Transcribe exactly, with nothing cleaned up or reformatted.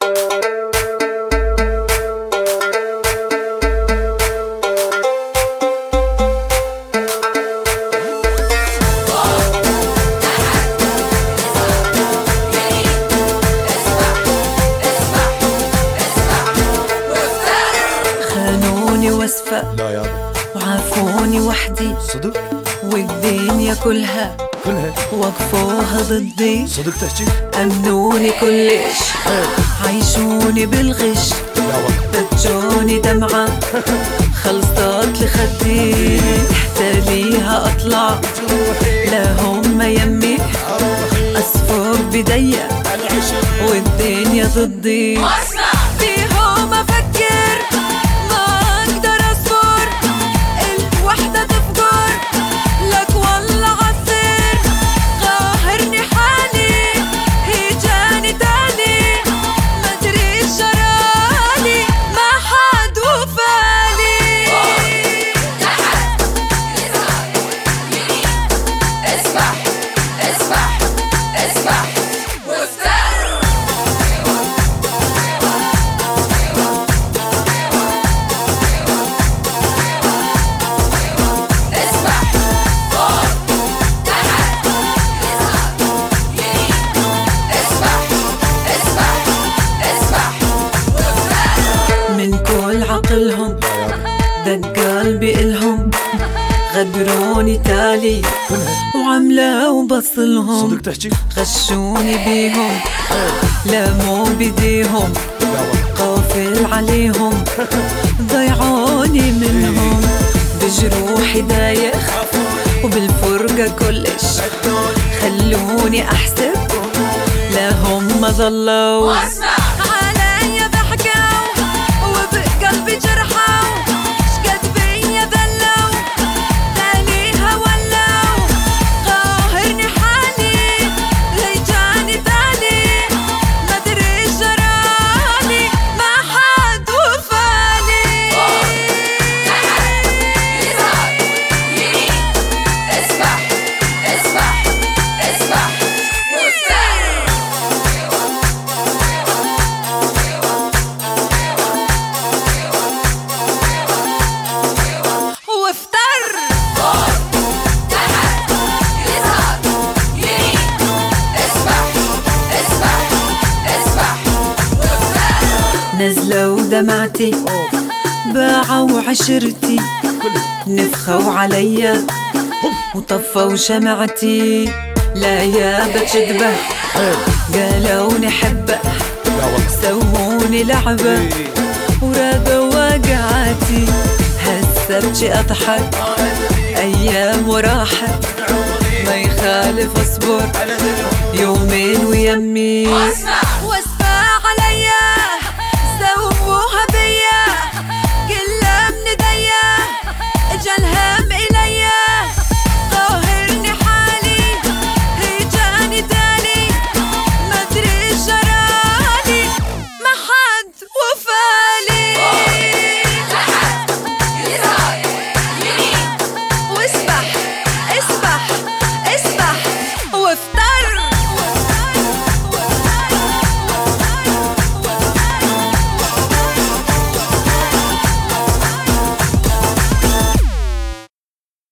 لا يابا وعافوني وحدي صدق والدنيا كلها كلها وقفوها ضدي صدق تحكي أمنوني كلش عيشوني بالغش دجوني دمعة خلصت لخدي تاليها أطلع لا هم يمي أصفر بديا والدنيا ضدي فيهم أفكر ما أقدر أصبر الوحدة تفجر لك والله عصر قاهرني حالي هيجاني تاني ما أدري جرالي ما حد وفالي اسمح اسمح اسمح عقلهم دق قلبي إلهم غدروني تالي وعملة وبصلهم صدق تحكي غشوني بيهم لا مو بديهم قافل عليهم ضيعوني منهم بجروحي دايخ وبالفرقة كلش خلوني أحسب لا هم ظلوا عليا ضحكوا وبقلبي جرحوا شقد بيا ذلوا تاليها ولوا قاهرني حالي هيجاني تالي ما ادري جرالي ما حد وفالي اسمح اسمح اسمح نزلوا دمعتي باعوا عشرتي نفخوا عليا وطفوا شمعتي لا يابا تشذبه قالوني حبه سووني لعبه ورادوا وقعاتي هسه ابجي اضحك ايام وراحت ما يخالف اصبر يومين ويمي واسفة عليا سووها بيا كلها من ايديا اجا الهم اليا قاهرني حالي هيجاني تالي ما ادري جرالي ما حد وفالي واسبح اسبح اسبح وافتح